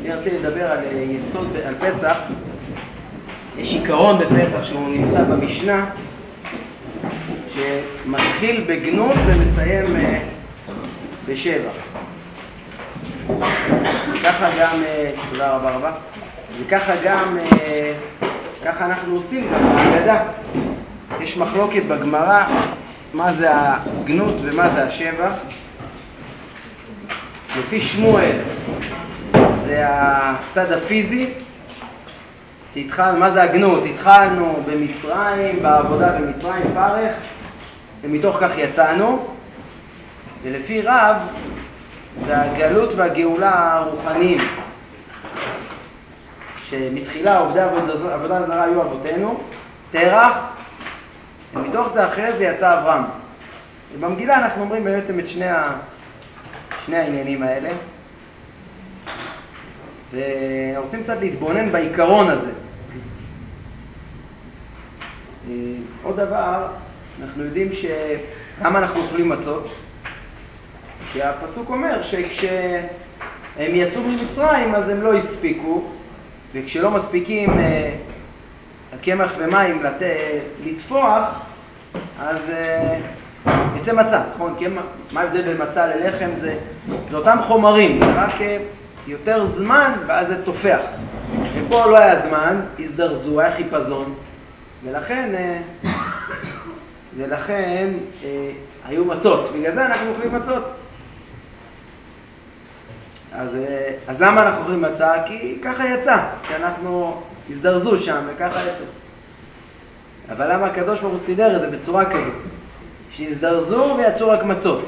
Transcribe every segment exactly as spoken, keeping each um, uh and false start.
אני רוצה לדבר על יסוד, על פסח. יש עיקרון בפסח שהוא נמצא במשנה, שמתחיל בגנות ומסיים בשבח. ככה גם, תודה רבה רבה, וככה גם, ככה אנחנו עושים גם בהגדה. יש מחלוקת בגמרא, מה זה הגנות ומה זה השבח. לפי שמואל, זה הצד הפיזי. התחלנו, מה זה הגנות? התחלנו במצרים, בעבודה במצרים, פרך, ומתוך כך יצאנו. ולפי רב, זה הגלות והגאולה הרוחניים. שמתחילה עובדי עבודה, עבודה זרה היו אבותינו, תרח, ומתוך זה אחרי זה יצא אברהם. ובמגילה אנחנו אומרים בעצם את שני, ה... שני העניינים האלה. ורוצים קצת להתבונן בעיקרון הזה. עוד דבר, אנחנו יודעים ש... למה אנחנו אוכלים מצות? כי הפסוק אומר שכשהם יצאו ממצרים אז הם לא הספיקו, וכשלא מספיקים הקמח ומים לת... לטפוח, אז יוצא מצה, נכון? כי מה ההבדל בין מצה ללחם? זה, זה אותם חומרים, זה רק יותר זמן ואז זה תופח. ופה לא היה זמן, הזדרזו, היה חיפזון, ולכן, ולכן היו מצות. בגלל זה אנחנו אוכלים מצות. אז, אז למה אנחנו אוכלים מצה? כי ככה יצא, כי אנחנו הזדרזו שם וככה יצא. אבל למה הקדוש ברוך הוא סידר את זה בצורה כזאת? שהזדרזו ויצאו רק מצות.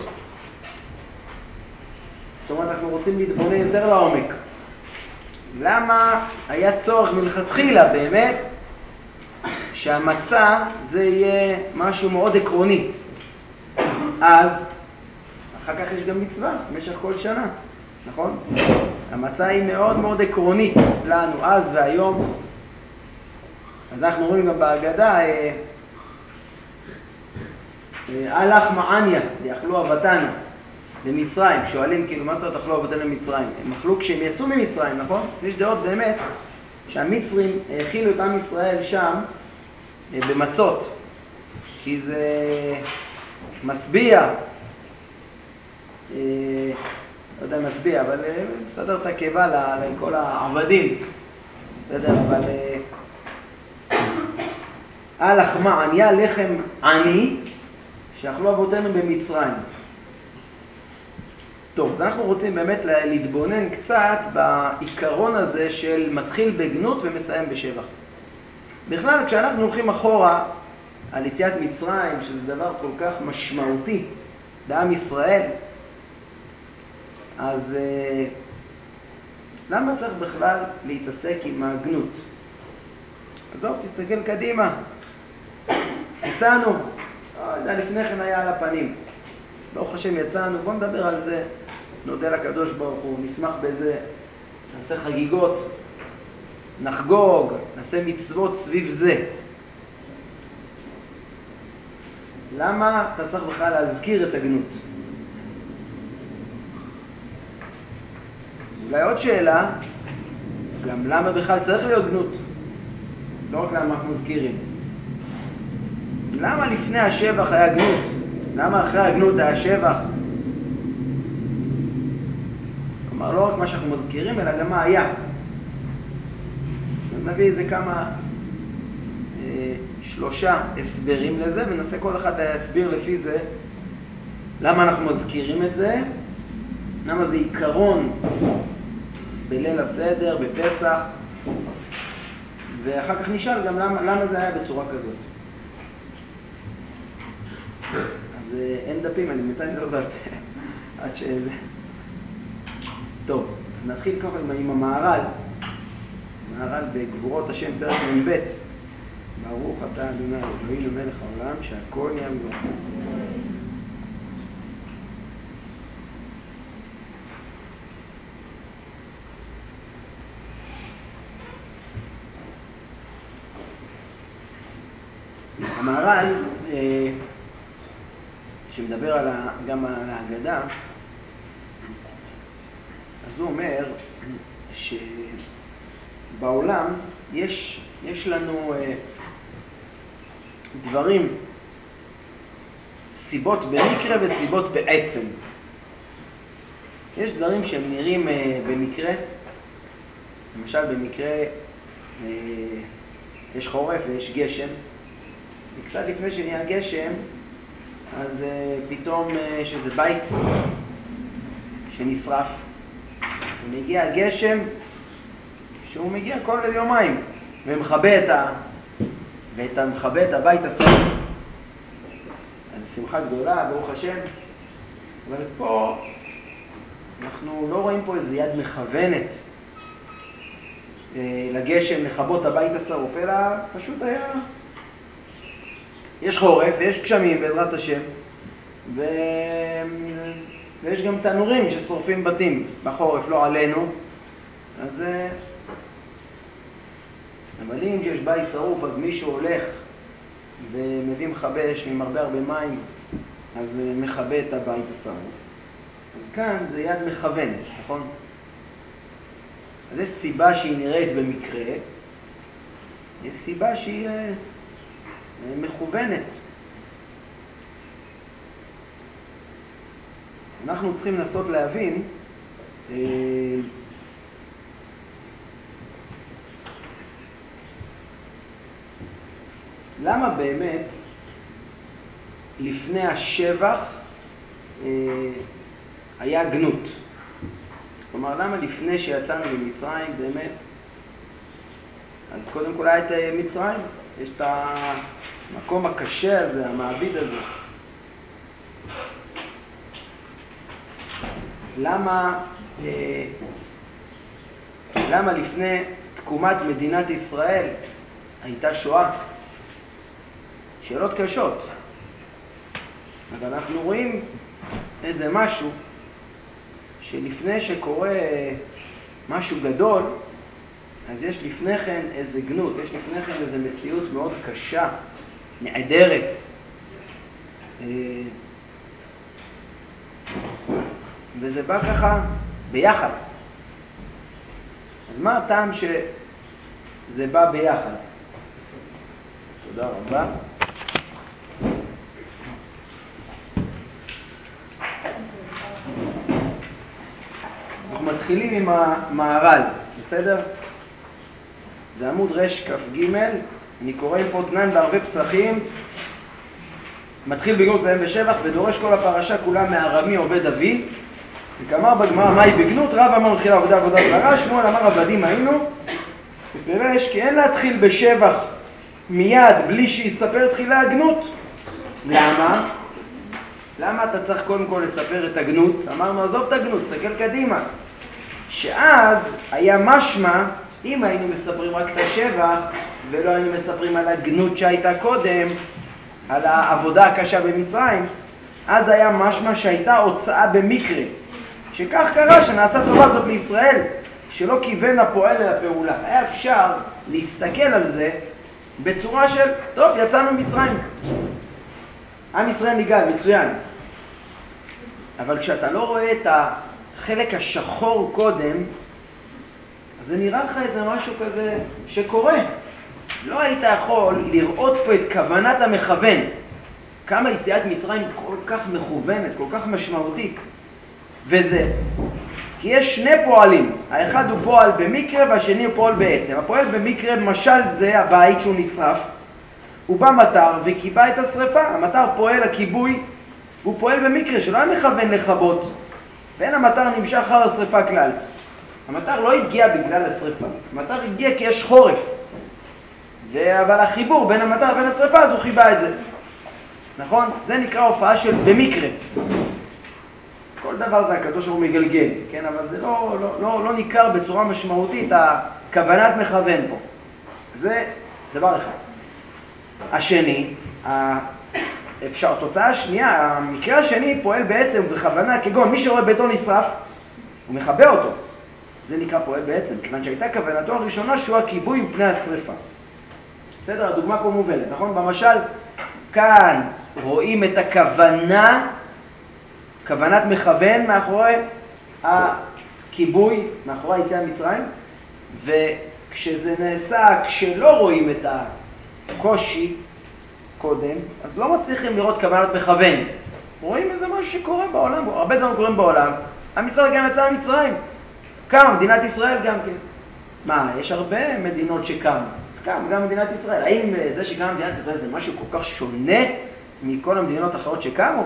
זאת אומרת, אנחנו רוצים להתבונן יותר לעומק. למה היה צורך מלכתחילה באמת שהמצה זה יהיה משהו מאוד עקרוני? אז אחר כך יש גם מצווה במשך כל שנה, נכון? המצה היא מאוד מאוד עקרונית לנו אז והיום. אז אנחנו רואים גם בהגדה, הלך מעניה, ויאכלו אבותינו למצרים. שואלים כאילו, מה זאת אומרת אכלו אבותינו למצרים? הם אכלו כשהם יצאו ממצרים, נכון? יש דעות באמת שהמצרים האכילו את עם ישראל שם במצות, כי זה מסביע, לא יודע מסביע, אבל מסדר את הקיבה לכל העבדים, בסדר? אבל הלך מעניה, לחם עני, שאכלו אבותינו במצרים. טוב, אז אנחנו רוצים באמת להתבונן קצת בעיקרון הזה של מתחיל בגנות ומסיים בשבח. בכלל, כשאנחנו הולכים אחורה על יציאת מצרים, שזה דבר כל כך משמעותי לעם ישראל, אז למה צריך בכלל להתעסק עם הגנות? אז זהו, תסתכל קדימה. יצאנו, לא יודע, לפני כן היה על הפנים. ברוך השם יצאנו, בוא נדבר על זה, נודה לקדוש ברוך הוא, נשמח בזה, נעשה חגיגות, נחגוג, נעשה מצוות סביב זה. למה אתה צריך בכלל להזכיר את הגנות? אולי עוד שאלה, גם למה בכלל צריך להיות גנות? לא רק למה אנחנו מזכירים. למה לפני השבח היה גנות? למה אחרי הגנות היה שבח? כלומר, לא רק מה שאנחנו מזכירים, אלא גם מה היה. נביא איזה כמה, אה, שלושה הסברים לזה, וננסה כל אחד להסביר לפי זה למה אנחנו מזכירים את זה, למה זה עיקרון בליל הסדר, בפסח, ואחר כך נשאל גם למה, למה זה היה בצורה כזאת. אז אין דפים, אני מתי לא דפים, עד שזה... טוב, נתחיל ככה עם המהר"ל. המהר"ל בגבורות השם פרק מ"ב. ברוך אתה ה' אלוהינו מלך העולם שהכל נהיה בדברו. המהר"ל, שמדבר על ה, גם על ההגדה, אז הוא אומר שבעולם יש, יש לנו uh, דברים, סיבות במקרה וסיבות בעצם. יש דברים שהם נראים uh, במקרה, למשל במקרה uh, יש חורף ויש גשם, וקצת לפני שנהיה גשם, אז uh, פתאום uh, שזה בית שנשרף, ומגיע הגשם שהוא מגיע כל יומיים ומכבה את ה... ואת המכבה את הבית השרוף. אז שמחה גדולה, ברוך השם. אבל פה אנחנו לא רואים פה איזו יד מכוונת אה, לגשם לכבות הבית השרוף, אלא פשוט היה... יש חורף ויש גשמים בעזרת השם, ו... ויש גם תנורים ששורפים בתים בחורף, לא עלינו. אז אבל אם יש בית שרוף, אז מישהו הולך ומביא מכבה אש עם הרבה הרבה מים, אז מכבה את הבית השרוף. אז כאן זה יד מכוונת, נכון? אז יש סיבה שהיא נראית במקרה, יש סיבה שהיא מכוונת. אנחנו צריכים לנסות להבין אה, למה באמת לפני השבח אה, היה גנות. כלומר, למה לפני שיצאנו במצרים באמת, אז קודם כל היה את מצרים, יש את המקום הקשה הזה, המעביד הזה. למה, אה, למה לפני תקומת מדינת ישראל הייתה שואה? שאלות קשות. אבל אנחנו רואים איזה משהו שלפני שקורה משהו גדול, אז יש לפני כן איזה גנות, יש לפני כן איזה מציאות מאוד קשה, נעדרת. וזה בא ככה ביחד. אז מה הטעם שזה בא ביחד? תודה רבה. אנחנו מתחילים עם המהר"ל, בסדר? זה עמוד רש כף ג', אני קורא פה תנן בערבי פסחים, מתחיל בגנות סיים בשבח ודורש כל הפרשה כולה מארמי עובד אבי, וכאמר בגמרא מהי בגנות? רב אמר מתחילה עבודה עבודה זרה, שמואל אמר עבדים היינו, ופירש כי אין להתחיל בשבח מיד בלי שיספר תחילה הגנות. למה? למה אתה צריך קודם כל לספר את הגנות? אמרנו עזוב את הגנות, סתכל קדימה. שאז היה משמע, אם היינו מספרים רק את השבח ולא היינו מספרים על הגנות שהייתה קודם, על העבודה הקשה במצרים, אז היה משמע שהייתה הוצאה במקרה, שכך קרה שנעשה טובה זאת לישראל, שלא כיוון הפועל אל הפעולה. היה אפשר להסתכל על זה בצורה של, טוב, יצאנו ממצרים, עם ישראל ניגל, מצוין. אבל כשאתה לא רואה את החלק השחור קודם, אז זה נראה לך איזה משהו כזה שקורה. לא היית יכול לראות פה את כוונת המכוון. כמה יציאת מצרים כל כך מכוונת, כל כך משמעותית. וזה, כי יש שני פועלים. האחד הוא פועל במקרה והשני הוא פועל בעצם. הפועל במקרה, משל זה הבית שהוא נשרף. הוא בא מטר וקיבה את השריפה. המטר פועל הכיבוי, הוא פועל במקרה שלא היה מכוון לכבות. ואין המטר נמשך אחר השריפה כלל. המטר לא הגיע בגלל השריפה. המטר הגיע כי יש חורף. ו... אבל החיבור בין המטר ובין השריפה, אז הוא חיבה את זה. נכון? זה נקרא הופעה של במקרה. כל דבר זה הקדוש הוא מגלגל, כן? אבל זה לא, לא, לא, לא ניכר בצורה משמעותית הכוונת מכוון פה. זה דבר אחד. השני, אפשר, תוצאה השנייה, המקרה השני פועל בעצם בכוונה, כגון מי שרואה ביתו נשרף, הוא מכבה אותו. זה נקרא פועל בעצם, כיוון שהייתה כוונתו הראשונה שהוא הכיבוי מפני השריפה. בסדר? הדוגמה פה מובנת, נכון? במשל, כאן רואים את הכוונה, כוונת מכוון מאחורי כיבוי מאחורי היציאה ממצרים, וכשזה נעשה, כשלא רואים את הקושי קודם, אז לא מצליחים לראות כוונת מכוון. רואים איזה משהו שקורה בעולם, הרבה דברים קורים בעולם. עם ישראל גם יצא ממצרים. קם, מדינת ישראל גם כן. מה, יש הרבה מדינות שקם. קם, גם מדינת ישראל. האם זה שקם מדינת ישראל זה משהו כל כך שונה מכל המדינות האחרות שקמו?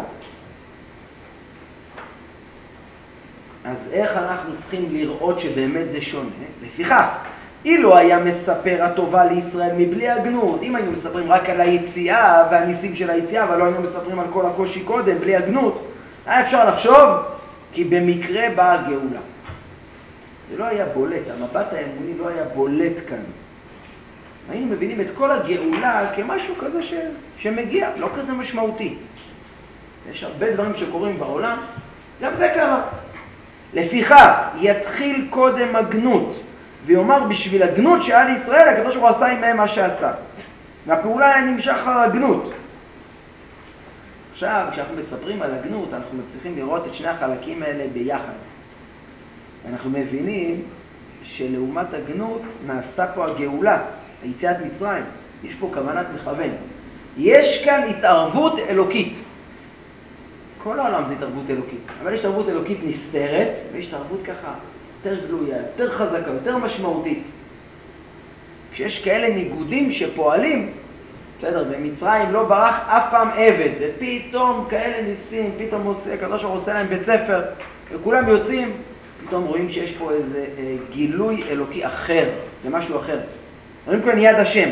אז איך אנחנו צריכים לראות שבאמת זה שונה? לפיכך, אילו היה מספר הטובה לישראל מבלי הגנות, אם היינו מספרים רק על היציאה והניסים של היציאה, אבל לא היינו מספרים על כל הקושי קודם, בלי הגנות, היה אפשר לחשוב כי במקרה באה הגאולה. זה לא היה בולט, המבט האמוני לא היה בולט כאן. היינו מבינים את כל הגאולה כמשהו כזה ש... שמגיע, לא כזה משמעותי. יש הרבה דברים שקורים בעולם, גם זה קרה. לפיכך, יתחיל קודם הגנות, ויאמר בשביל הגנות שהיה לישראל, הקדוש ברוך הוא עשה עמהם מה שעשה. והפעולה היה נמשך אחר הגנות. עכשיו, כשאנחנו מספרים על הגנות, אנחנו מצליחים לראות את שני החלקים האלה ביחד. אנחנו מבינים שלעומת הגנות נעשתה פה הגאולה, היציאת מצרים. יש פה כוונת מכוון. יש כאן התערבות אלוקית. כל העולם זה התערבות אלוקית, אבל יש התערבות אלוקית נסתרת, ויש התערבות ככה יותר גלויה, יותר חזקה, יותר משמעותית. כשיש כאלה ניגודים שפועלים, בסדר, במצרים לא ברח אף פעם עבד, ופתאום כאלה ניסים, פתאום עושה, הקדוש ברוך הוא עושה להם בית ספר, וכולם יוצאים, פתאום רואים שיש פה איזה אה, גילוי אלוקי אחר, זה משהו אחר. רואים כאן יד השם.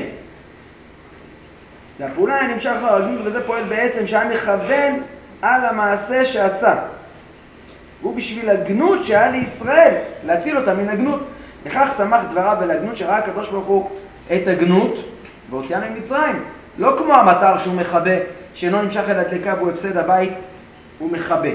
והפעולה נמשך אחר הגנות, וזה פועל בעצם שהיה מכוון על המעשה שעשה. הוא בשביל הגנות שהיה לישראל, להציל אותה מן הגנות. לכך שמח דבריו אל הגנות שראה הקדוש ברוך הוא את הגנות, והוציאנו ממצרים. לא כמו המטר שהוא מכבה, שאינו נמשך אל הדלקה והוא הפסד הבית, הוא מכבה.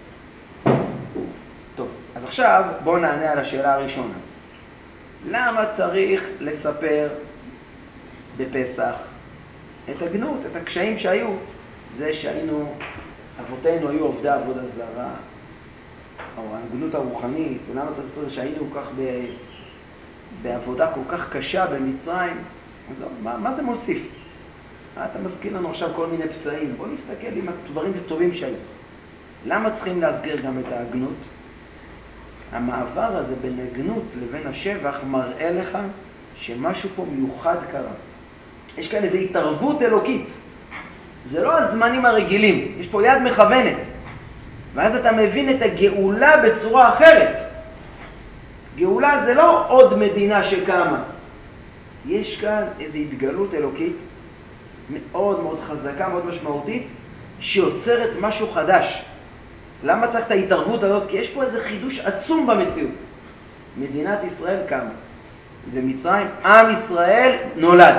טוב, אז עכשיו בואו נענה על השאלה הראשונה. למה צריך לספר בפסח את הגנות, את הקשיים שהיו? זה שהיינו, אבותינו היו עובדי עבודה זרה, או הגנות הרוחנית, ולמה צריך לספר שהיינו כך ב... בעבודה כל כך קשה במצרים? אז מה, מה זה מוסיף? אתה מזכיר לנו עכשיו כל מיני פצעים, בוא נסתכל עם הדברים הטובים שהיו. למה צריכים להסגיר גם את ההגנות? המעבר הזה בין הגנות לבין השבח מראה לך שמשהו פה מיוחד קרה. יש כאן איזו התערבות אלוקית. זה לא הזמנים הרגילים, יש פה יד מכוונת. ואז אתה מבין את הגאולה בצורה אחרת. גאולה זה לא עוד מדינה שקמה. יש כאן איזו התגלות אלוקית מאוד מאוד חזקה, מאוד משמעותית, שיוצרת משהו חדש. למה צריך את ההתערבות הזאת? כי יש פה איזה חידוש עצום במציאות. מדינת ישראל קמה. ומצרים, עם ישראל נולד.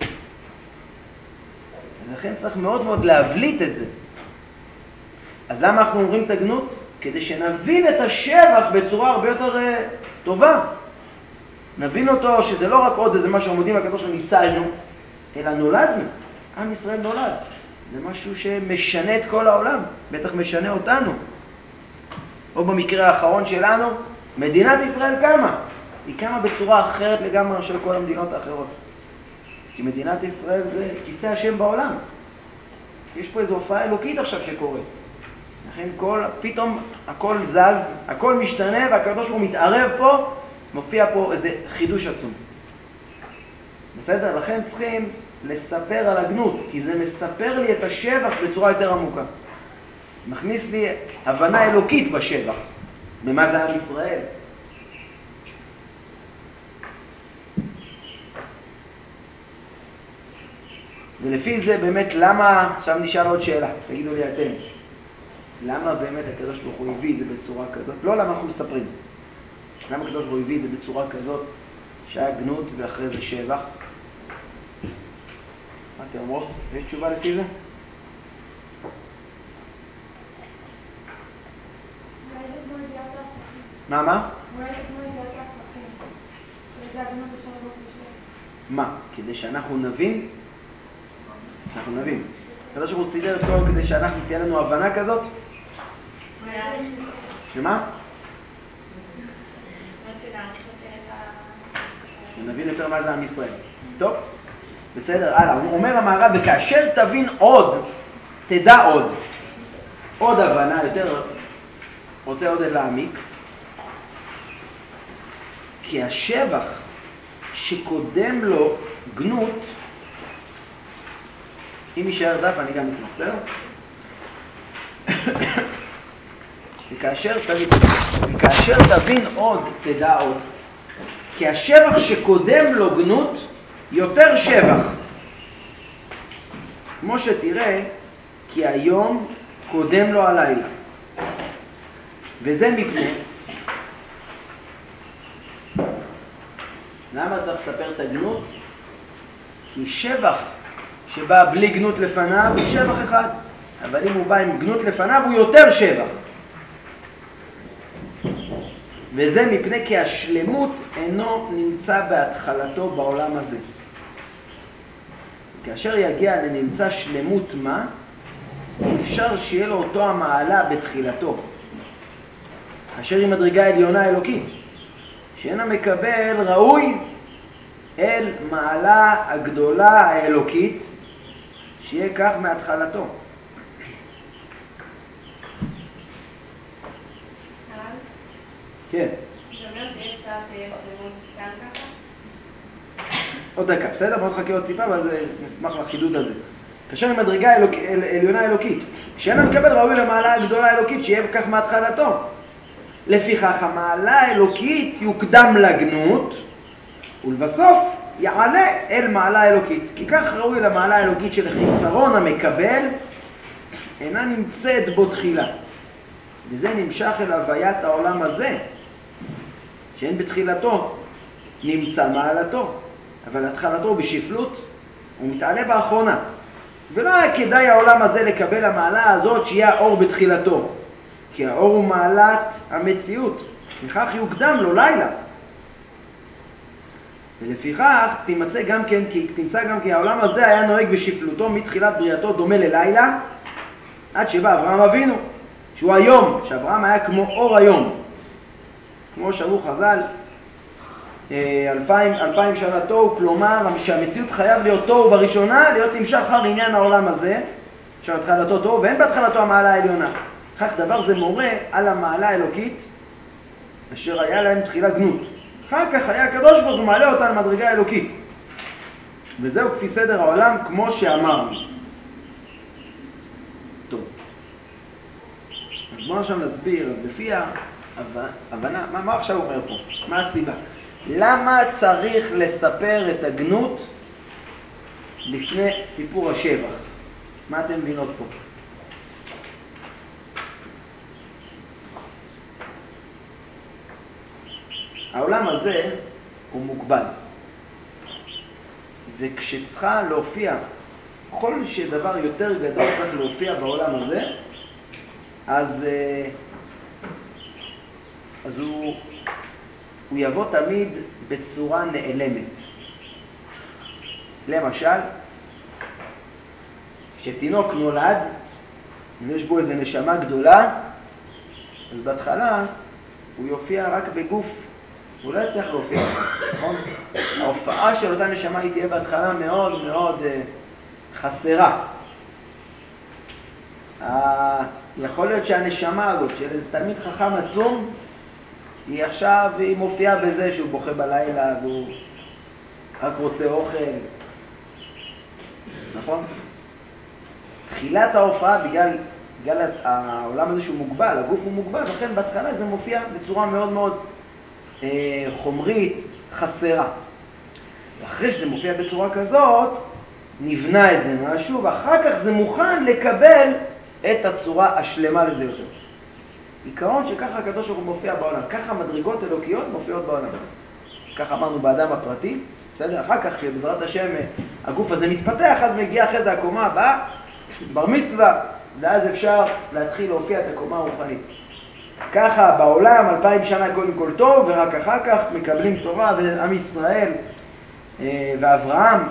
אז לכן צריך מאוד מאוד להבליט את זה. אז למה אנחנו אומרים את הגנות? כדי שנבין את השבח בצורה הרבה יותר uh, טובה. נבין אותו שזה לא רק עוד איזה משהו עמודים הקדוש שניצלנו, אלא נולדנו. עם ישראל נולד. זה משהו שמשנה את כל העולם, בטח משנה אותנו. או במקרה האחרון שלנו, מדינת ישראל קמה. היא קמה בצורה אחרת לגמרי של כל המדינות האחרות. כי מדינת ישראל זה כיסא השם בעולם. יש פה איזו הופעה אלוקית עכשיו שקורית. לכן כל, פתאום הכל זז, הכל משתנה, והקדוש ברוך הוא מתערב פה, מופיע פה איזה חידוש עצום. בסדר? לכן צריכים לספר על הגנות, כי זה מספר לי את השבח בצורה יותר עמוקה. מכניס לי הבנה אלוקית בשבח, במה זה עם ישראל. ולפי זה באמת למה, עכשיו נשאל עוד שאלה, תגידו לי אתם, למה באמת הקדוש ברוך הוא הביא את זה בצורה כזאת? לא למה אנחנו מספרים. למה הקדוש ברוך הוא הביא את זה בצורה כזאת, שהיה גנות ואחרי זה שבח? מה אתם אומרות? יש תשובה לפי זה? מה, מה? מה? כדי שאנחנו נבין? אנחנו נבין. הקדוש ברוך הוא סידר את כל כדי שאנחנו תהיה לנו הבנה כזאת? שמה? יותר את ה... שנבין יותר מה זה עם ישראל. טוב, בסדר, הלאה. הוא אומר המהר"ל, וכאשר תבין עוד, תדע עוד. עוד הבנה, יותר רוצה עוד להעמיק. כי השבח שקודם לו גנות, אם יישאר דף אני גם אשמח, בסדר? וכאשר תבין, וכאשר תבין עוד, תדע עוד. כי השבח שקודם לו גנות, יותר שבח. כמו שתראה, כי היום קודם לו הלילה. וזה מפני. למה צריך לספר את הגנות? כי שבח שבא בלי גנות לפניו הוא שבח אחד. אבל אם הוא בא עם גנות לפניו הוא יותר שבח. וזה מפני כי השלמות אינו נמצא בהתחלתו בעולם הזה. כאשר יגיע לנמצא שלמות מה, אפשר שיהיה לו אותו המעלה בתחילתו. כאשר היא מדרגה עליונה אלוקית, שאינה מקבל ראוי אל מעלה הגדולה האלוקית, שיהיה כך מהתחלתו. כן. זה אומר שאי אפשר שיש שלמות סתם ככה? עוד דקה, בסדר? בוא נחכה עוד ציפה, ואז נשמח לחידוד הזה. כאשר היא מדרגה אלוק... אל... עליונה אלוקית, שאינה מקבל ראוי למעלה הגדולה האלוקית, שיהיה כך מהתחלתו. לפיכך המעלה האלוקית יוקדם לגנות, ולבסוף יעלה אל מעלה אלוקית. כי כך ראוי למעלה האלוקית של חיסרון המקבל, אינה נמצאת בו תחילה. וזה נמשך אל הוויית העולם הזה, שאין בתחילתו נמצא מעלתו, אבל התחלתו בשפלות, הוא מתעלה באחרונה. ולא היה כדאי העולם הזה לקבל המעלה הזאת שיהיה האור בתחילתו, כי האור הוא מעלת המציאות, לכך יוקדם לו לילה. ולפיכך תמצא גם כן, כי תמצא גם כי העולם הזה היה נוהג בשפלותו מתחילת בריאתו דומה ללילה, עד שבא אברהם אבינו, שהוא היום, שאברהם היה כמו אור היום. כמו שאמרו חז"ל, אלפיים, אלפיים שנה תוהו, כלומר שהמציאות חייב להיות תוהו בראשונה, להיות נמשך אחר עניין העולם הזה, שהתחלתו תוהו, ואין בהתחלתו המעלה העליונה. כך דבר זה מורה על המעלה האלוקית, אשר היה להם תחילה גנות. אחר כך היה הקדוש ברוך הוא מעלה אותה למדרגה האלוקית. וזהו כפי סדר העולם, כמו שאמרנו. טוב. אז בואו עכשיו נסביר, אז לפי ההבנה, מה, מה עכשיו הוא אומר פה? מה הסיבה? למה צריך לספר את הגנות לפני סיפור השבח? מה אתם מבינות פה? העולם הזה הוא מוגבל. וכשצריכה להופיע, כל שדבר יותר גדול צריך להופיע בעולם הזה, אז, אז הוא, הוא יבוא תמיד בצורה נעלמת. למשל, כשתינוק נולד, ויש בו איזו נשמה גדולה, אז בהתחלה הוא יופיע רק בגוף, הוא לא יצליח להופיע, נכון? ההופעה של אותה נשמה היא תהיה בהתחלה מאוד מאוד אה, חסרה. אה, יכול להיות שהנשמה הזאת של איזה תלמיד חכם עצום, היא עכשיו, היא מופיעה בזה שהוא בוכה בלילה והוא רק רוצה אוכל, נכון? תחילת ההופעה, בגלל, בגלל העולם הזה שהוא מוגבל, הגוף הוא מוגבל, לכן בהתחלה זה מופיע בצורה מאוד מאוד אה, חומרית, חסרה. ואחרי שזה מופיע בצורה כזאת, נבנה איזה משהו, ואחר כך זה מוכן לקבל את הצורה השלמה לזה יותר. עיקרון שככה הקדוש ברוך הוא מופיע בעולם, ככה מדרגות אלוקיות מופיעות בעולם. ככה אמרנו באדם הפרטי, בסדר? אחר כך שבעזרת השם הגוף הזה מתפתח, אז מגיע אחרי זה הקומה הבאה, בר מצווה, ואז אפשר להתחיל להופיע את הקומה הרוחנית. ככה בעולם, אלפיים שנה קודם כל טוב, ורק אחר כך מקבלים תורה ועם ישראל ואברהם.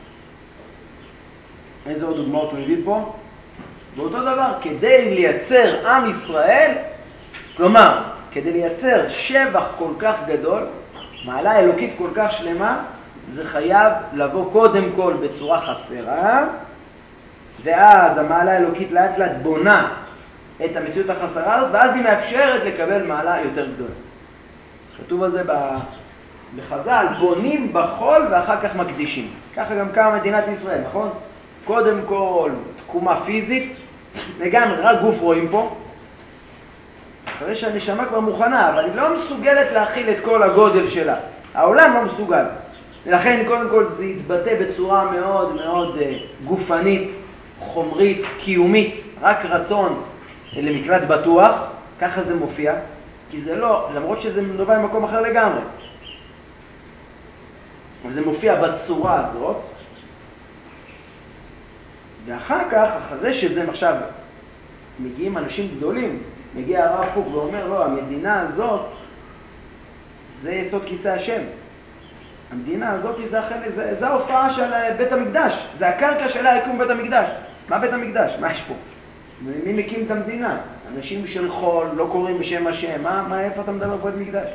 איזה עוד דוגמאות הוא הביא פה? באותו דבר, כדי לייצר עם ישראל, כלומר, כדי לייצר שבח כל כך גדול, מעלה אלוקית כל כך שלמה, זה חייב לבוא קודם כל בצורה חסרה, ואז המעלה האלוקית לאט לאט בונה את המציאות החסרה הזאת, ואז היא מאפשרת לקבל מעלה יותר גדולה. כתוב על זה בחז"ל, בונים בחול ואחר כך מקדישים. ככה גם קמה מדינת ישראל, נכון? קודם כל תקומה פיזית, לגמרי, רק גוף רואים פה, אחרי שהנשמה כבר מוכנה, אבל היא לא מסוגלת להכיל את כל הגודל שלה. העולם לא מסוגל. ולכן קודם כל זה יתבטא בצורה מאוד מאוד גופנית, חומרית, קיומית, רק רצון למקלט בטוח, ככה זה מופיע, כי זה לא, למרות שזה נובע ממקום אחר לגמרי. אבל זה מופיע בצורה הזאת, ואחר כך, אחרי שזה עכשיו מגיעים אנשים גדולים, מגיע הרב קוק ואומר, לא, המדינה הזאת זה יסוד כיסא השם. המדינה הזאת זה, זה, זה ההופעה של בית המקדש, זה הקרקע שלה יקום בית המקדש. מה בית המקדש? מה יש פה? מי מקים את המדינה? אנשים של חול, לא קוראים בשם השם, מה, מה איפה אתה מדבר בית מקדש?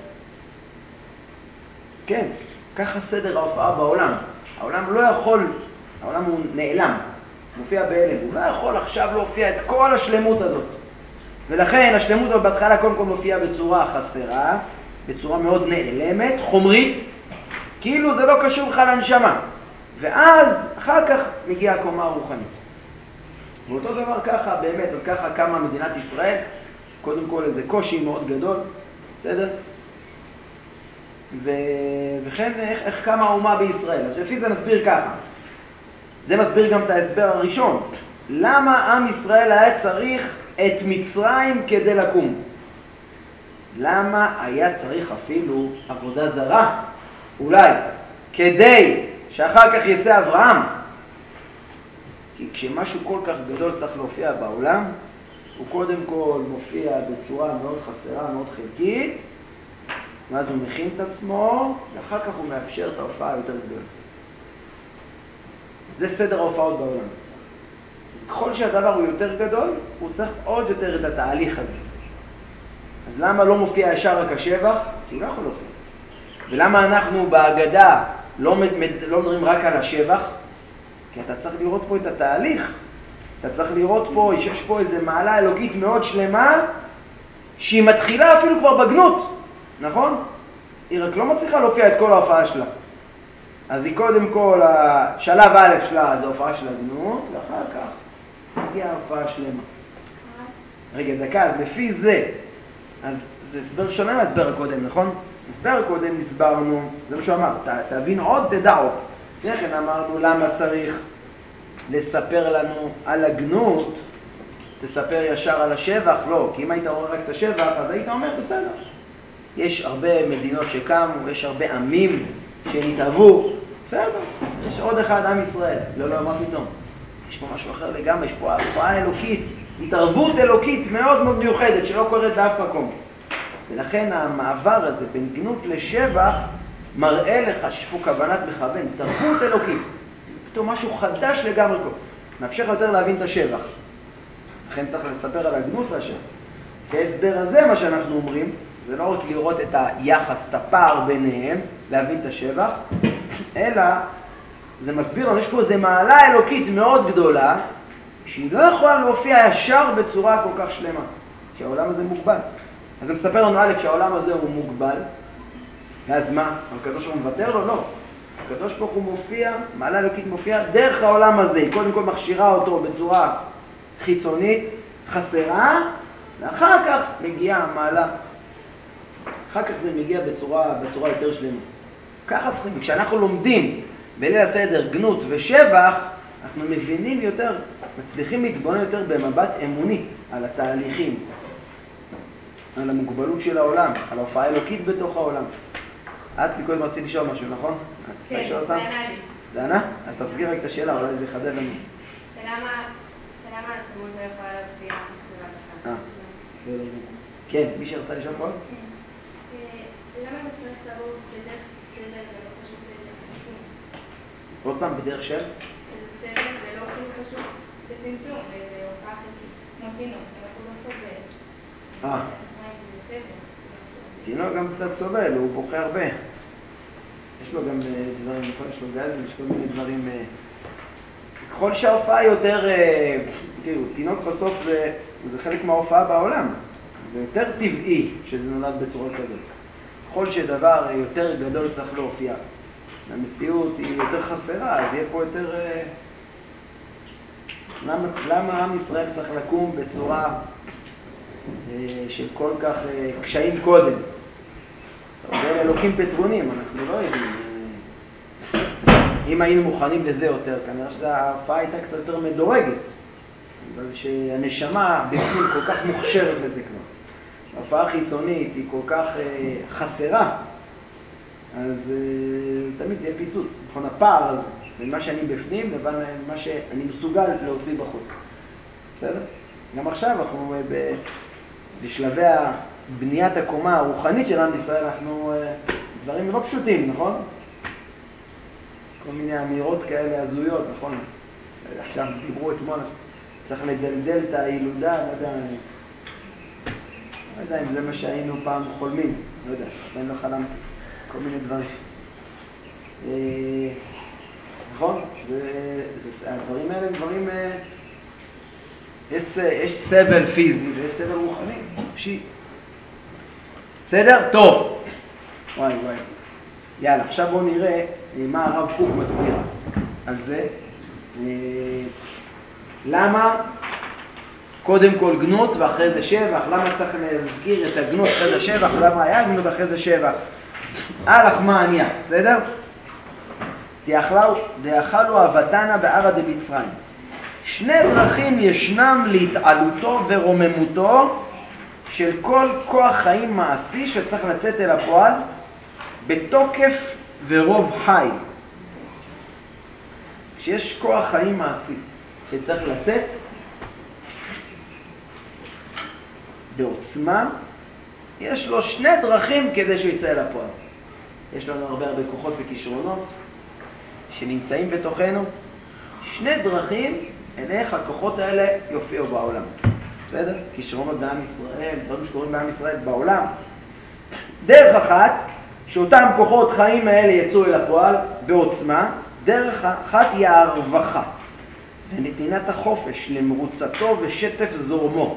כן, ככה סדר ההופעה בעולם. העולם לא יכול, העולם הוא נעלם, מופיע בהלם, הוא לא יכול עכשיו להופיע את כל השלמות הזאת. ולכן השלמות הזאת בהתחלה קודם כל מופיעה בצורה חסרה, בצורה מאוד נעלמת, חומרית, כאילו זה לא קשור לך לנשמה. ואז אחר כך מגיעה הקומה הרוחנית. ואותו דבר ככה, באמת, אז ככה קמה מדינת ישראל, קודם כל איזה קושי מאוד גדול, בסדר? ו... וכן איך, איך קמה האומה בישראל. אז לפי זה נסביר ככה. זה מסביר גם את ההסבר הראשון. למה עם ישראל היה צריך את מצרים כדי לקום? למה היה צריך אפילו עבודה זרה? אולי, כדי שאחר כך יצא אברהם. כי כשמשהו כל כך גדול צריך להופיע בעולם, הוא קודם כל מופיע בצורה מאוד חסרה, מאוד חלקית, ואז הוא מכין את עצמו, ואחר כך הוא מאפשר את ההופעה יותר גדולה. זה סדר ההופעות בעולם. אז ככל שהדבר הוא יותר גדול, הוא צריך עוד יותר את התהליך הזה. אז למה לא מופיע ישר רק השבח? כי הוא לא יכול להופיע. ולמה אנחנו בהגדה לא, לא מדברים רק על השבח? כי אתה צריך לראות פה את התהליך. אתה צריך לראות פה, שיש פה איזו מעלה אלוקית מאוד שלמה, שהיא מתחילה אפילו כבר בגנות, נכון? היא רק לא מצליחה להופיע את כל ההופעה שלה. אז היא קודם כל, השלב א' שלה זה הופעה של הגנות, ואחר כך הגיעה ההופעה שלמה. רגע, דקה, אז לפי זה, אז זה הסבר שונה מהסבר הקודם, נכון? הסבר הקודם הסברנו, זה מה שהוא אמר, ת, תבין עוד, תדע עוד. לפני כן אמרנו למה צריך לספר לנו על הגנות, תספר ישר על השבח, לא, כי אם היית רואה רק את השבח, אז היית אומר, בסדר. יש הרבה מדינות שקמו, יש הרבה עמים שנתאהבו, בסדר, יש עוד אחד, עם ישראל. לא, לא, מה פתאום? יש פה משהו אחר לגמרי, יש פה ההופעה אלוקית, התערבות אלוקית מאוד מאוד מיוחדת, שלא קורית באף מקום. ולכן המעבר הזה בין גנות לשבח, מראה לך שיש פה כוונת מכוון, התערבות אלוקית. פתאום משהו חדש לגמרי פה. מאפשר יותר להבין את השבח. לכן צריך לספר על הגנות והשבח. כהסבר הזה, מה שאנחנו אומרים, זה לא רק לראות את היחס, את הפער ביניהם, להבין את השבח, אלא זה מסביר לנו, יש פה איזו מעלה אלוקית מאוד גדולה, שהיא לא יכולה להופיע ישר בצורה כל כך שלמה, כי העולם הזה מוגבל. אז זה מספר לנו א' שהעולם הזה הוא מוגבל, ואז מה? הקדוש ברוך הוא מוותר לו? לא. הקדוש ברוך הוא מופיע, מעלה אלוקית מופיע דרך העולם הזה, היא קודם כל מכשירה אותו בצורה חיצונית, חסרה, ואחר כך מגיעה המעלה. אחר כך זה מגיע בצורה, בצורה יותר שלמה. ככה צריכים, כשאנחנו לומדים בליל הסדר גנות ושבח, אנחנו מבינים יותר, מצליחים להתבונן יותר במבט אמוני על התהליכים, על המוגבלות של העולם, על ההופעה האלוקית בתוך העולם. את מקודם רצית לשאול משהו, נכון? כן, זה ענה לי. זה ענה? אז תפסגי רק את השאלה, אולי זה יחדד לנו. שלמה השלמות לא יכולה להצביע בבת אחת? אה, בסדר. כן, מי שרצה לשאול פה? למה אתה צריך לבוא בדרך של סדר ולא פשוט בצמצום? עוד פעם, בדרך של? של סדר ולא פשוט בצמצום, זה הופעה חלקית. כמו תינוק, אנחנו לא סובל. אה. תינוק גם קצת סובל, הוא בוכה הרבה. יש לו גם דברים, יש לו גזים, יש כל מיני דברים. ככל שההופעה יותר, תראו, תינוק בסוף זה, זה חלק מההופעה בעולם. זה יותר טבעי שזה נולד בצורה כזאת. ככל שדבר יותר גדול צריך להופיע. המציאות היא יותר חסרה, אז יהיה פה יותר... למה, למה עם ישראל צריך לקום בצורה של כל כך קשיים קודם? זה אלוקים פתרונים, אנחנו לא יודעים. אם היינו מוכנים לזה יותר, כנראה שההופעה הייתה קצת יותר מדורגת. אבל שהנשמה בפנים כל כך מוכשרת לזה כבר. ההופעה החיצונית היא כל כך אה, חסרה, אז אה, תמיד זה פיצוץ. נכון, הפער הזה, בין מה שאני בפנים לבין מה שאני מסוגל להוציא בחוץ. בסדר? גם עכשיו אנחנו אה, ב, בשלבי בניית הקומה הרוחנית של עם ישראל, אנחנו אה, דברים לא פשוטים, נכון? כל מיני אמירות כאלה הזויות, נכון? עכשיו דיברו אתמול, צריך לדלדל את הילודה, לא יודע, אני... לא יודע אם זה מה שהיינו פעם חולמים, לא יודע, עדיין לא חלמתי, כל מיני דברים. נכון? זה, זה, הדברים האלה הם דברים... יש, יש סבל פיזי ויש סבל רוחני, נפשי. בסדר? טוב. וואי וואי. יאללה, עכשיו בואו נראה מה הרב קוק מסביר על זה. למה קודם כל גנות ואחרי זה שבח? למה צריך להזכיר את הגנות אחרי זה שבח? למה היה גנות אחרי זה שבח? הלך מה עניה, בסדר? דאכלו אבתנה בערא דמצרים. שני דרכים ישנם להתעלותו ורוממותו של כל כוח חיים מעשי שצריך לצאת אל הפועל בתוקף ורוב חי. כשיש כוח חיים מעשי שצריך לצאת בעוצמה, יש לו שני דרכים כדי שהוא יצא אל הפועל. יש לנו הרבה הרבה כוחות וכישרונות שנמצאים בתוכנו. שני דרכים אל איך הכוחות האלה יופיעו בעולם. בסדר? כישרונות בעם ישראל, דברים שקורים בעם ישראל בעולם. דרך אחת, שאותם כוחות חיים האלה יצאו אל הפועל בעוצמה, דרך אחת היא הרווחה ונתינת החופש למרוצתו ושטף זורמו.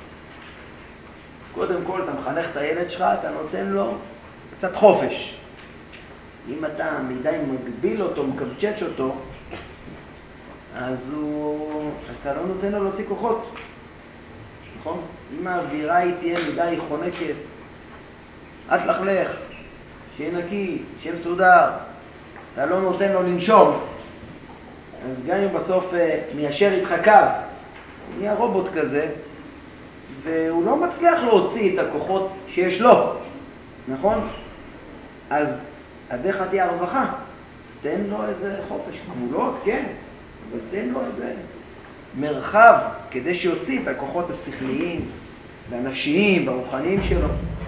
קודם כל, אתה מחנך את הילד שלך, אתה נותן לו קצת חופש. אם אתה מדי מגביל אותו, מקבצ'ץ' אותו, אז, הוא... אז אתה לא נותן לו להוציא כוחות. נכון? אם האווירה היא תהיה מדי חונקת, אל תלכלך, שיהיה נקי, שיהיה מסודר, אתה לא נותן לו לנשום, אז גם אם בסוף מיישר איתך קו, הוא נהיה רובוט כזה, והוא לא מצליח להוציא את הכוחות שיש לו, נכון? אז הדרך תהיה הרווחה, תן לו איזה חופש, גבולות, כן, אבל תן לו איזה מרחב כדי שיוציא את הכוחות השכליים והנפשיים והרוחניים שלו.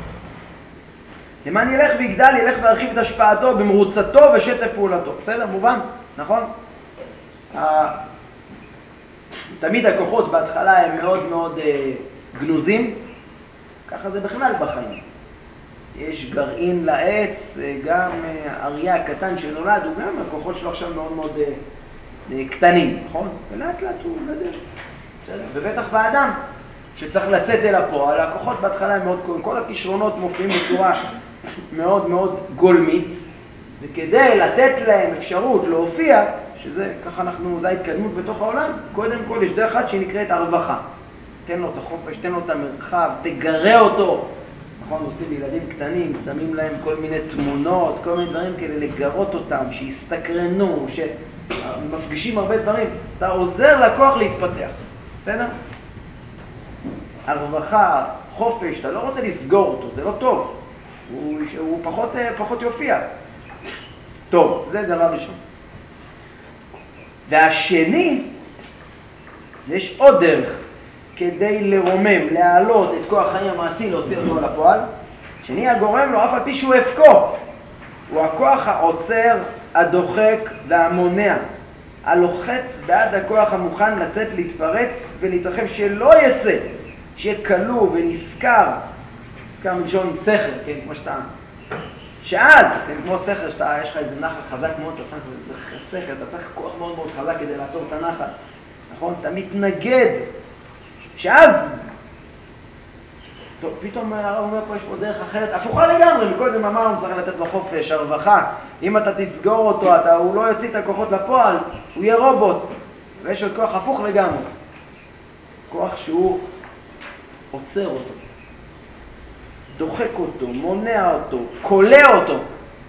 למען ילך ויגדל, ילך וירחיב את השפעתו במרוצתו ושטף פעולתו. בסדר? מובן? נכון? תמיד הכוחות בהתחלה הם מאוד מאוד גנוזים, ככה זה בכלל בחיים. יש גרעין לעץ, גם אריה הקטן שנולד, הוא גם הכוחות שלו עכשיו מאוד מאוד קטנים, נכון? ולאט לאט הוא גדל. בסדר? ובטח באדם שצריך לצאת אל הפועל, הכוחות בהתחלה הם מאוד, כל הכישרונות מופיעים בצורה מאוד מאוד גולמית, וכדי לתת להם אפשרות להופיע, שזה, ככה אנחנו, זה ההתקדמות בתוך העולם, קודם כל יש דרך אחת שהיא נקראת הרווחה. תן לו את החופש, תן לו את המרחב, תגרה אותו. נכון, עושים לילדים קטנים, שמים להם כל מיני תמונות, כל מיני דברים כדי לגרות אותם, שיסתקרנו, שמפגישים הרבה דברים. אתה עוזר לכוח להתפתח. בסדר? הרווחה, חופש, אתה לא רוצה לסגור אותו, זה לא טוב. הוא, הוא פחות, פחות יופיע. טוב, זה דבר ראשון. והשני, יש עוד דרך כדי לרומם, להעלות את כוח החיים המעשי, להוציא אותו על הפועל. שני הגורם לו, אף על פי שהוא הפקו. הוא הכוח העוצר, הדוחק והמונע. הלוחץ בעד הכוח המוכן לצאת, להתפרץ ולהתרחב, שלא יצא, שיהיה כלוא ונזכר, נזכר מלשון סכר, כן, כמו שאתה, שאז, כן, כמו סכר, שאתה, יש לך איזה נחל חזק מאוד, אתה שם איזה סכר, אתה צריך כוח מאוד מאוד חזק כדי לעצור את הנחל, נכון? אתה מתנגד, שאז, טוב, פתאום הרב אומר פה, יש פה דרך אחרת, הפוכה לגמרי, מקודם אמרנו, צריך לתת לו חופש, הרווחה, אם אתה תסגור אותו, אתה, הוא לא יוציא את הכוחות לפועל, הוא יהיה רובוט, ויש עוד כוח הפוך לגמרי, כוח שהוא עוצר אותו. דוחק אותו, מונע אותו, קולע אותו.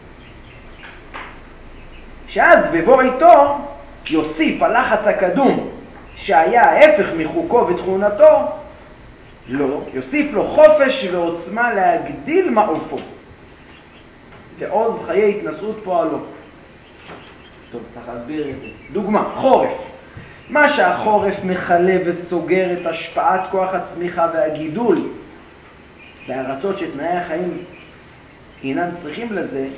שאז בבוא איתו יוסיף הלחץ הקדום שהיה ההפך מחוקו ותכונתו, לא, יוסיף לו חופש ועוצמה להגדיל מעופו. ועוז חיי התנסות פועלו. טוב, צריך להסביר את זה. דוגמה, חורף. מה שהחורף מחלה וסוגר את השפעת כוח הצמיחה והגידול, בארצות שתנאי החיים אינם צריכים לזה,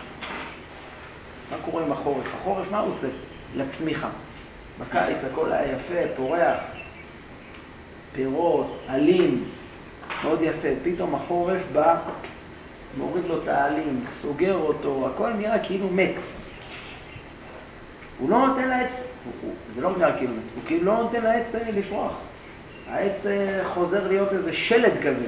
מה קורה עם החורף? החורף מה הוא עושה? לצמיחה. בקיץ הכל היה יפה, פורח, פירות, עלים, מאוד יפה. פתאום החורף בא, מוריד לו את העלים, סוגר אותו, הכל נראה כאילו מת. הוא לא נותן לעץ, הוא, הוא, זה לא נראה כאילו מת, הוא כאילו לא נותן לעץ לפרוח. העץ חוזר להיות איזה שלד כזה.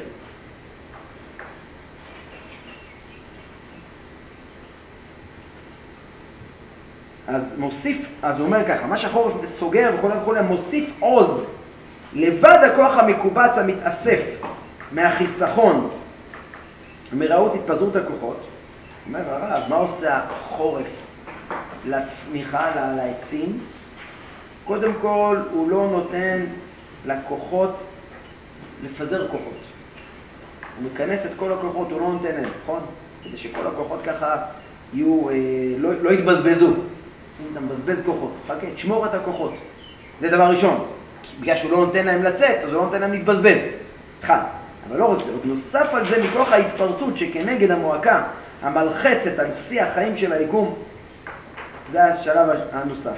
אז מוסיף, אז הוא אומר ככה, מה שהחורף סוגר וכו' וכו', מוסיף עוז, לבד הכוח המקובץ המתאסף מהחיסכון, מראות התפזרות הכוחות. אומר הרב, מה עושה החורף לצמיחה, לעצים? קודם כל, הוא לא נותן לכוחות לפזר כוחות. הוא מכנס את כל הכוחות, הוא לא נותן להם, נכון? כדי שכל הכוחות ככה יהיו, אה, לא, לא יתבזבזו. אם אתה מבזבז כוחות, חכה, תשמור את הכוחות. זה דבר ראשון. בגלל שהוא לא נותן להם לצאת, אז הוא לא נותן להם להתבזבז. אחד. אבל לא רוצה. עוד נוסף על זה מכוח ההתפרצות שכנגד המועקה המלחצת על שיא החיים של היקום. זה השלב הנוסף.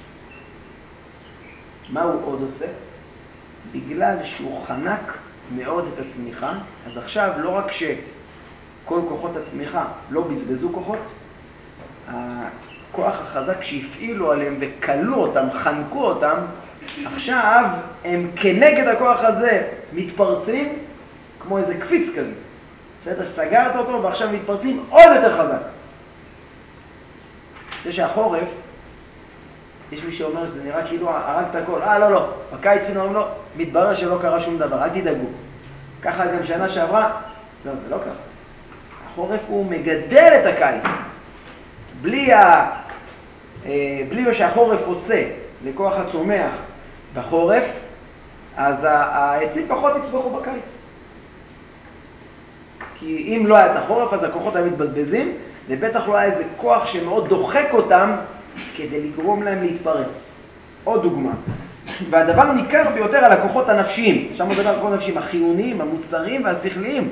מה הוא עוד עושה? בגלל שהוא חנק מאוד את הצמיחה, אז עכשיו לא רק שכל כוחות הצמיחה לא בזבזו כוחות, הכוח החזק שהפעילו עליהם וקלו אותם, חנקו אותם, עכשיו הם כנגד הכוח הזה מתפרצים כמו איזה קפיץ כזה. בסדר, סגרת אותו ועכשיו מתפרצים עוד יותר חזק. זה שהחורף, יש מי שאומר שזה נראה כאילו הרגת הכל. אה, לא, לא. בקיץ פתאום אומרים לו, מתברר שלא קרה שום דבר, אל תדאגו. ככה גם שנה שעברה, לא, זה לא ככה. החורף הוא מגדל את הקיץ. בלי, ה... בלי מה שהחורף עושה לכוח הצומח בחורף, אז העצים פחות יצמחו בקיץ. כי אם לא היה את החורף, אז הכוחות היו מתבזבזים, ובטח לא היה איזה כוח שמאוד דוחק אותם כדי לגרום להם להתפרץ. עוד דוגמה. והדבר ניכר ביותר על הכוחות הנפשיים. שם מדבר על הכוחות הנפשיים, החיוניים, המוסריים והשכליים.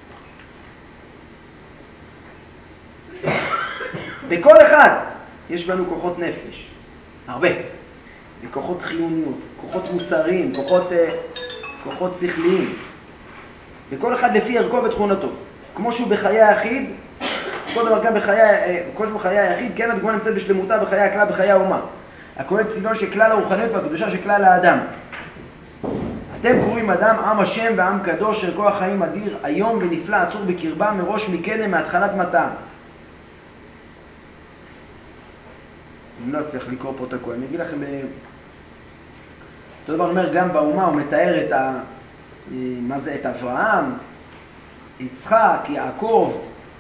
בכל אחד יש בנו כוחות נפש. הרבה. וכוחות חיוניות, כוחות מוסריים, כוחות, כוחות שכליים. וכל אחד לפי ערכו ותכונתו. כמו שהוא בחיי היחיד, כל דבר גם בחיי, כל שהוא בחיי היחיד, כן הדוגמה נמצאת בשלמותה בחיי הכלל, בחיי האומה. הכולל צביון של כלל הרוחניות והקדושה של כלל האדם. אתם קוראים אדם עם השם ועם קדוש, ערכו החיים אדיר, היום ונפלא, עצור בקרבה, מראש מקדם, מהתחלת מטה. אני לא צריך לקרוא פה את הכל, אני אגיד לכם, אותו דבר אומר גם באומה, הוא מתאר את ה... מה זה? את אברהם, יצחק, יעקב.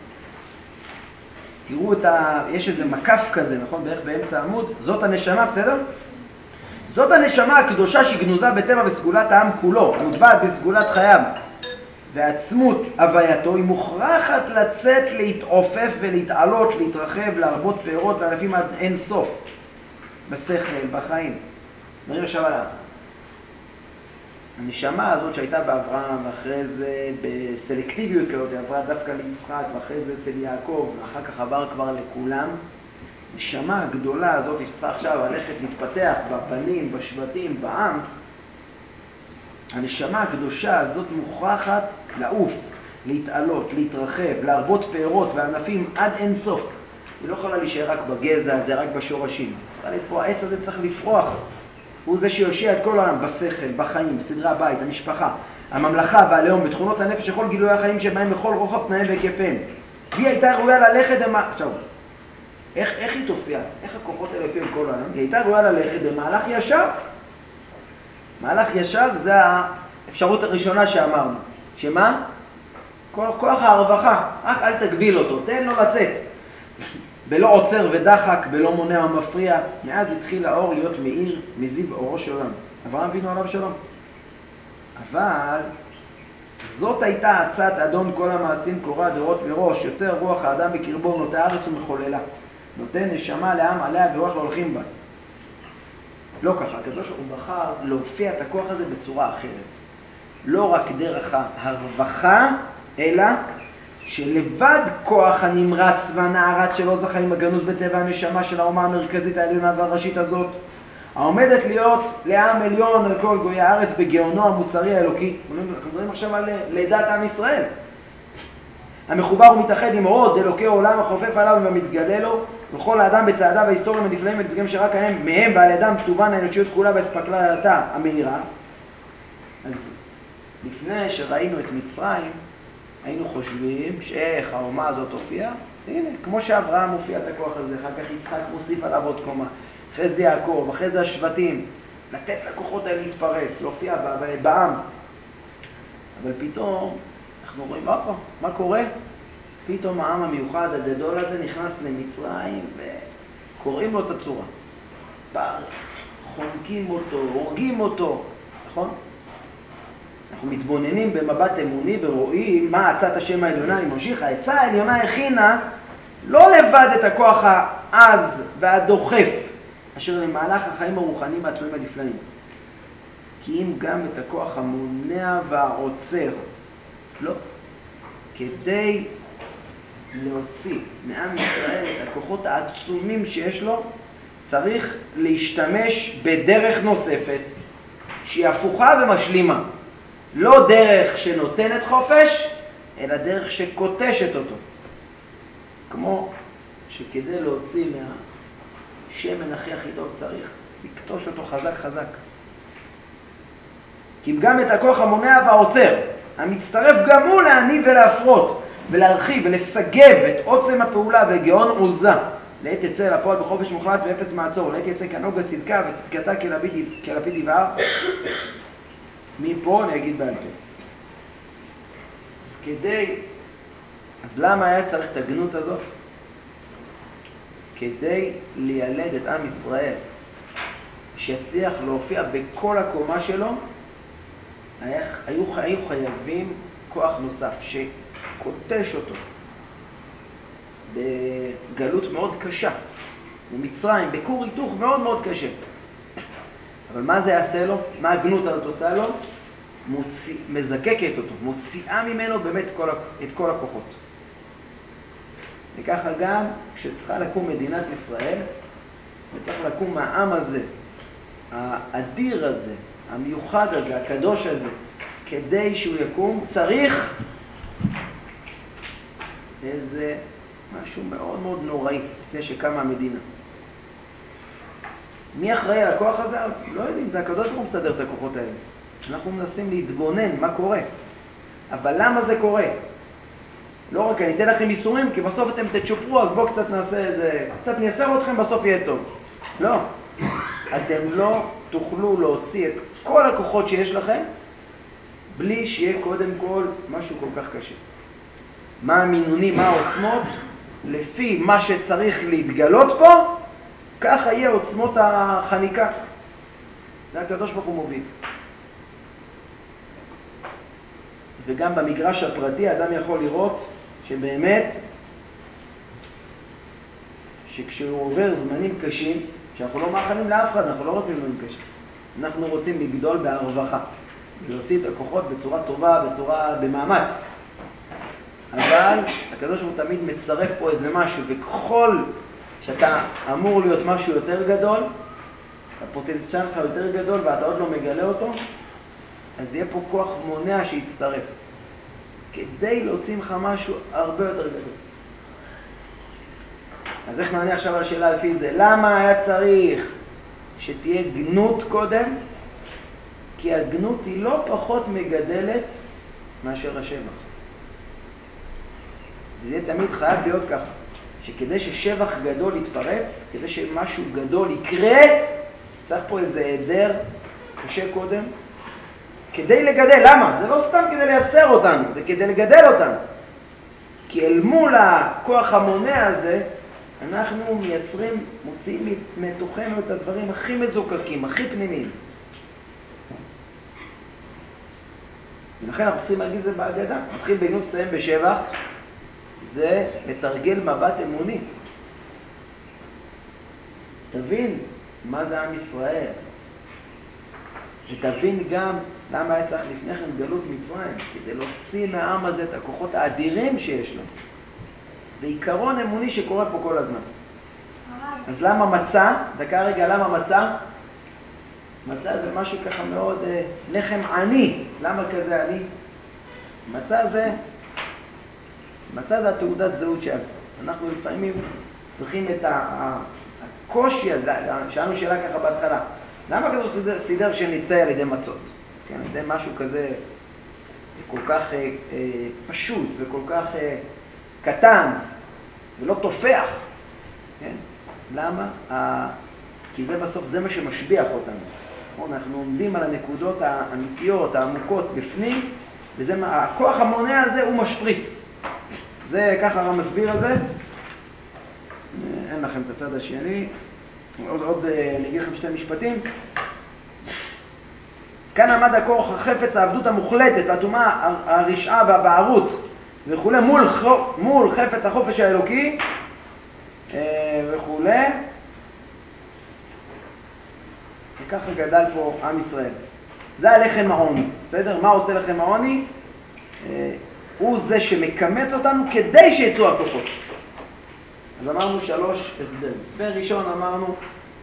תראו את ה... יש איזה מקף כזה, נכון? בערך באמצע העמוד. זאת הנשמה, בסדר? זאת הנשמה הקדושה שגנוזה בטבע בסגולת העם כולו, מוטבעת בסגולת חייו. ועצמות הווייתו היא מוכרחת לצאת, להתעופף ולהתעלות, להתרחב, להרבות פירות וענפים עד אין סוף. בשכל, בחיים. נראה עכשיו עליו. הנשמה הזאת שהייתה באברהם, ואחרי זה בסלקטיביות כזאת, עברה דווקא ליצחק, ואחרי זה אצל יעקב, ואחר כך עבר כבר לכולם. הנשמה הגדולה הזאת שצריכה עכשיו ללכת להתפתח בבנים, בשבטים, בעם, הנשמה הקדושה הזאת מוכרחת לעוף, להתעלות, להתרחב, להרבות פירות וענפים עד אין סוף. היא לא יכולה להישאר רק בגזע הזה, רק בשורשים. פה העץ הזה צריך לפרוח. הוא זה שיושיע את כל העולם, בשכל, בחיים, בסדרי הבית, המשפחה, הממלכה והלאום, בתכונות הנפש, כל גילוי החיים שבהם בכל רוחב תנאים והיקפיהם. היא הייתה ראויה ללכת במה... עכשיו, איך, איך היא תופיע? איך הכוחות האלה יופיעו כל העולם? היא הייתה ראויה ללכת במהלך ישר. מהלך ישר זה האפשרות הראשונה שאמרנו. שמה? כוח, כוח הרווחה, רק אל תגביל אותו, תן לו לצאת. בלא עוצר ודחק, בלא מונע ומפריע. מאז התחיל האור להיות מאיר, מזיב אורו של עולם. אברהם אבינו עליו שלום. אבל זאת הייתה עצת אדון כל המעשים קורא דורות וראש, יוצר רוח האדם בקרבו, נוטה הארץ ומחוללה. נותן נשמה לעם עליה ורוח להולכים בה. לא ככה, הקדוש הוא בחר להופיע את הכוח הזה בצורה אחרת. לא רק דרך הרווחה, אלא שלבד כוח הנמרץ והנערץ שלא זכה עם הגנוז בטבע הנשמה של האומה המרכזית העליונה והראשית הזאת, העומדת להיות לעם עליון על כל גויי הארץ בגאונו המוסרי האלוקי. אנחנו מדברים עכשיו על לידת עם ישראל. המחובר ומתאחד עם עוד אלוקי עולם החופף עליו ומתגלה לו, וכל האדם בצעדיו ההיסטוריים הנפלאים ונשגבים שרק הם, מהם ועל ידם כתובן האנושיות כולה בהספקלתה המהירה. אז לפני שראינו את מצרים, היינו חושבים שאיך האומה הזאת הופיעה. הנה, כמו שאברהם הופיע את הכוח הזה, אחר כך יצחק מוסיף עליו עוד קומה, אחרי זה יעקב, אחרי זה השבטים, לתת לכוחות האלה להתפרץ, להופיע בעם. אבל פתאום אנחנו רואים, מה, מה קורה? פתאום העם המיוחד הגדול הזה נכנס למצרים וקוראים לו את הצורה. חונקים אותו, הורגים אותו, נכון? אנחנו מתבוננים במבט אמוני ורואים מה עצת השם העליונה. אני ממשיך, העצה העליונה הכינה לא לבד את הכוח העז והדוחף אשר למהלך החיים הרוחניים העצומים הנפלאים, כי אם גם את הכוח המונע והעוצר. לא. כדי להוציא מעם ישראל את הכוחות העצומים שיש לו, צריך להשתמש בדרך נוספת שהיא הפוכה ומשלימה. לא דרך שנותנת חופש, אלא דרך שקוטשת אותו. כמו שכדי להוציא מהשמן הכי הכי טוב צריך לקטוש אותו חזק חזק. כי גם את הכוח המונע והעוצר, המצטרף גם הוא להניב ולהפרות, ולהרחיב ולסגב את עוצם הפעולה וגאון עוזה. לעת יצא אל הפועל בחופש מוחלט ואפס מעצור, לעת יצא כנוגה צדקה וצדקתה כלפיד יבער. מפה אני אגיד בעל פה. אז כדי, אז למה היה צריך את הגנות הזאת? כדי לילד את עם ישראל, שיצליח להופיע בכל הקומה שלו, היו, היו חייבים כוח נוסף שקוטש אותו בגלות מאוד קשה, במצרים, בכור היתוך מאוד מאוד קשה. אבל מה זה יעשה לו? מה הגנות הזאת עושה לו? מוציא, מזקקת אותו, מוציאה ממנו באמת כל, את כל הכוחות. וככה גם כשצריכה לקום מדינת ישראל, וצריך לקום מהעם הזה, האדיר הזה, המיוחד הזה, הקדוש הזה, כדי שהוא יקום, צריך איזה משהו מאוד מאוד נוראי לפני שקמה המדינה. מי אחראי על הכוח הזה? לא יודעים, זה הקדוש ברוך הוא מסדר את הכוחות האלה. אנחנו מנסים להתבונן מה קורה. אבל למה זה קורה? לא רק אני אתן לכם איסורים, כי בסוף אתם תצ'ופרו, אז בואו קצת נעשה איזה... קצת נייסר אתכם, בסוף יהיה טוב. לא. אתם לא תוכלו להוציא את כל הכוחות שיש לכם, בלי שיהיה קודם כל משהו כל כך קשה. מה המינונים, מה העוצמות? לפי מה שצריך להתגלות פה, ככה יהיה עוצמות החניקה. זה הקדוש ברוך הוא מוביל. וגם במגרש הפרטי אדם יכול לראות שבאמת, שכשהוא עובר זמנים קשים, שאנחנו לא מאחלים לאף אחד, אנחנו לא רוצים זמנים קשים. אנחנו רוצים לגדול בהרווחה, להוציא את הכוחות בצורה טובה, בצורה, במאמץ. אבל הקדוש ברוך הוא תמיד מצרף פה איזה משהו, וככל שאתה אמור להיות משהו יותר גדול, הפוטנציאל שלך יותר גדול ואתה עוד לא מגלה אותו, אז יהיה פה כוח מונע שיצטרף. כדי להוציא ממך משהו הרבה יותר גדול. אז איך נענה עכשיו על השאלה לפי זה? למה היה צריך שתהיה גנות קודם? כי הגנות היא לא פחות מגדלת מאשר השבח. זה יהיה תמיד חייב להיות ככה, שכדי ששבח גדול יתפרץ, כדי שמשהו גדול יקרה, צריך פה איזה היעדר קשה קודם, כדי לגדל. למה? זה לא סתם כדי לייסר אותנו, זה כדי לגדל אותנו. כי אל מול הכוח המונע הזה, אנחנו מייצרים, מוציאים מתוכנו את הדברים הכי מזוקקים, הכי פנימיים. ולכן אנחנו צריכים להגיד זה בהגדה. מתחיל בגנות, מסיים בשבח, זה לתרגל מבט אמוני. תבין מה זה עם ישראל. ותבין גם למה היה צריך לפני כן גלות מצרים, כדי להוציא מהעם הזה את הכוחות האדירים שיש לו. זה עיקרון אמוני שקורה פה כל הזמן. אז למה מצה? דקה רגע, למה מצה? מצה זה משהו ככה מאוד אה, לחם עני. למה כזה עני? מצה זה, מצה זה התעודת זהות שלנו. אנחנו לפעמים צריכים את הקושי הזה, שאלנו שאלה ככה בהתחלה. למה כזו סידר, סידר שניצא על ידי מצות? כן, על ידי משהו כזה כל כך אה, אה, פשוט וכל כך אה, קטן ולא תופח. כן? למה? אה, כי זה בסוף, זה מה שמשביח אותנו. אנחנו עומדים על הנקודות האמיתיות, העמוקות בפנים, וזה, הכוח המונע הזה הוא משפריץ. זה ככה הרב מסביר על זה. אין לכם את הצד השני. עוד, עוד נגיד לכם שתי משפטים. כאן עמד הכוח החפץ, העבדות המוחלטת, והטומאה, הרשעה והבערות וכו', מול, מול חפץ החופש האלוקי וכו'. וככה גדל פה עם ישראל. זה הלחם העוני. בסדר? מה עושה לחם העוני? הוא זה שמקמץ אותנו כדי שיצאו הכוחות. אז אמרנו שלוש הסבר. הסבר ראשון אמרנו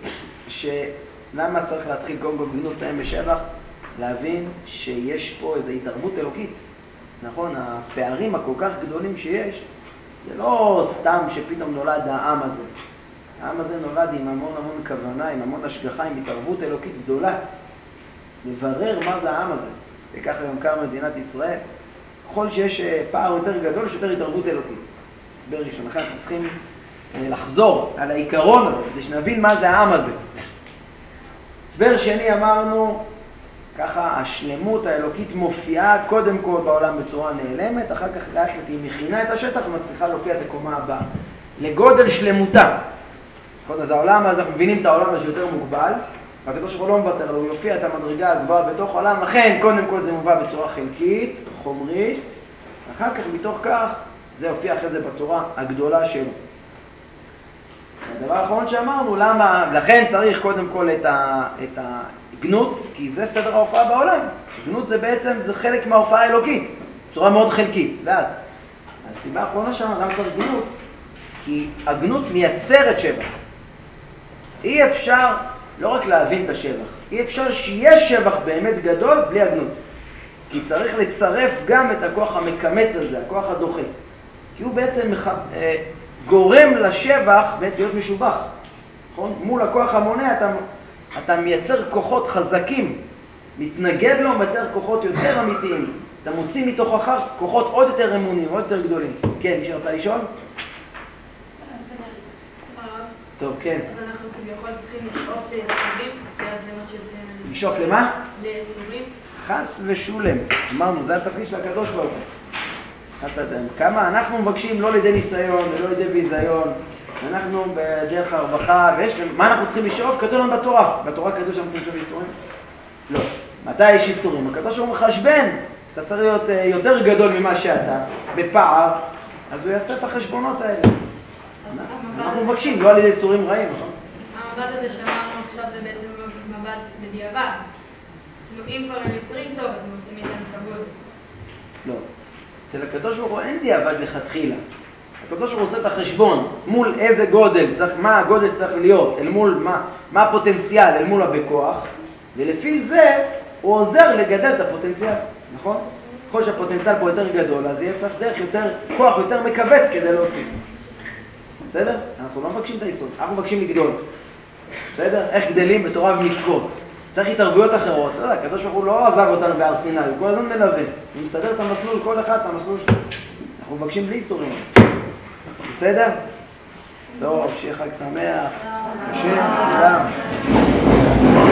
שלמה צריך להתחיל קודם כל בגנות מסיים בשבח? להבין שיש פה איזו התערבות אלוקית. נכון? הפערים הכל כך גדולים שיש, זה לא סתם שפתאום נולד העם הזה. העם הזה נולד עם המון המון כוונה, עם המון השגחה, עם התערבות אלוקית גדולה. לברר מה זה העם הזה. וככה גם קם מדינת ישראל. ככל שיש פער יותר גדול, יש יותר התערבות אלוקית. הסבר ראשון. לכן אנחנו צריכים לחזור על העיקרון הזה, כדי שנבין מה זה העם הזה. הסבר שני אמרנו, ככה השלמות האלוקית מופיעה קודם כל בעולם בצורה נעלמת, אחר כך לאט לאט היא מכינה את השטח ומצליחה להופיע את הקומה הבאה. לגודל שלמותה. אז העולם הזה, אנחנו מבינים את העולם הזה יותר מוגבל, והקדוש ברוך הוא לא מוותר לו, הוא יופיע את המדרגה הגבוהה בתוך העולם, לכן קודם כל זה מובא בצורה חלקית, חומרית, אחר כך מתוך כך זה יופיע אחרי זה בצורה הגדולה שלו. הדבר האחרון שאמרנו, למה, לכן צריך קודם כל את, ה, את הגנות, כי זה סדר ההופעה בעולם. גנות זה בעצם, זה חלק מההופעה האלוקית, בצורה מאוד חלקית. ואז, הסיבה האחרונה שלנו, למה צריך גנות? כי הגנות מייצרת שבח. אי אפשר לא רק להבין את השבח, אי אפשר שיש שבח באמת גדול בלי הגנות. כי צריך לצרף גם את הכוח המקמץ הזה, הכוח הדוחה. כי הוא בעצם מח... גורם לשבח בעת להיות משובח. נכון? מול הכוח המונע אתה, אתה מייצר כוחות חזקים, מתנגד לו, מייצר כוחות יותר אמיתיים. אתה מוציא מתוך אחר כוחות עוד יותר אמונים, עוד יותר גדולים. כן, מי שרצה לשאול? טוב, כן. אז אנחנו כביכול צריכים לשאוף ליסורים, כי אז זה מה שיוצאים... לשאוף למה? ליסורים. חס ושולם. אמרנו, זה התפקיד של הקדוש ברוך הוא. כמה אנחנו מבקשים לא לידי ניסיון ולא לידי ביזיון, אנחנו בדרך הרווחה, ויש, מה אנחנו צריכים לשאוף? כתוב לנו בתורה. בתורה כתוב שאנחנו צריכים לשאוף איסורים? לא. מתי יש איסורים? הקדוש ברוך הוא מחשבן. אתה צריך להיות יותר גדול ממה שאתה, בפער, אז הוא יעשה את החשבונות האלה. אנחנו מבקשים, לא על ידי איסורים רעים. המבט הזה שאמרנו עכשיו זה בעצם מבט בדיעבד. אם כבר הם איסורים טוב, אז הם רוצים איתנו כבוד. לא. אצל הקדוש ברוך הוא אין דיעבד לכתחילה. הקדוש ברוך הוא עושה את החשבון מול איזה גודל, צריך, מה הגודל צריך להיות, אל מול מה, מה הפוטנציאל, אל מול הבכוח, ולפי זה הוא עוזר לגדל את הפוטנציאל, נכון? ככל שהפוטנציאל פה יותר גדול, אז יהיה צריך דרך יותר, כוח יותר מקבץ כדי להוציא. בסדר? אנחנו לא מבקשים את היסוד, אנחנו מבקשים לגדול. בסדר? איך גדלים בתורה ומצוות. צריך התערבויות אחרות. לא יודע, הקדוש ברוך הוא לא עזב אותנו בהר סיני, הוא כל הזמן מלווה. הוא מסדר את המסלול, כל אחד את המסלול שלו. אנחנו מבקשים בלי איסורים. בסדר? טוב, שיהיה חג שמח. השם, כולם.